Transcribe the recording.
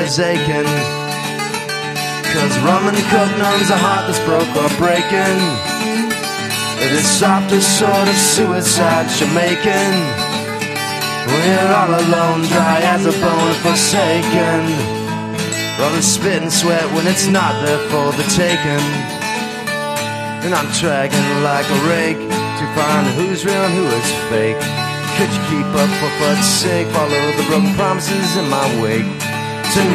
is aching. Cause rum and coke numbs a heart that's broke or breaking. The softest sort of suicide you're making. We're all alone, dry as a bone, forsaken. Rather spit and sweat when it's not there for the taking. And I'm dragging like a rake to find who's real and who is fake. Could you keep up for fuck's sake? Follow the broken promises in my wake.